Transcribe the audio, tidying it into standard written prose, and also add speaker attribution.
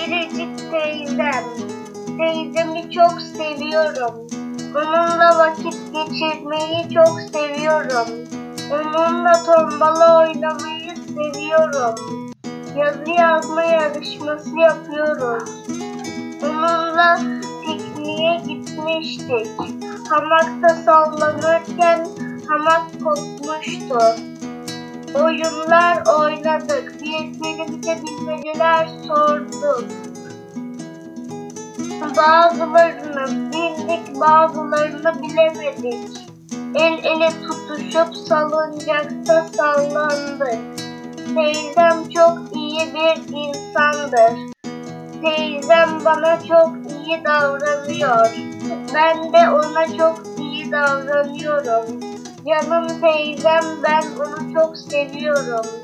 Speaker 1: Biricik teyzem. Teyzemi çok seviyorum. Onunla vakit geçirmeyi çok seviyorum. Onunla tombala oynamayı seviyorum. Yazı yazma yarışması yapıyoruz. Onunla pikniğe gitmiştik. Hamakta sallanırken hamak kopmuştu. Oyunlar oynadık. Birbirimize bilmeceler sorduk. Bazılarını bildik, bazılarını bilemedik. El ele tutuşup salıncakta sallandık. Teyzem çok iyi bir insandır. Teyzem bana çok iyi davranıyor. Ben de ona çok iyi davranıyorum. Canım teyzem, ben onu çok seviyorum.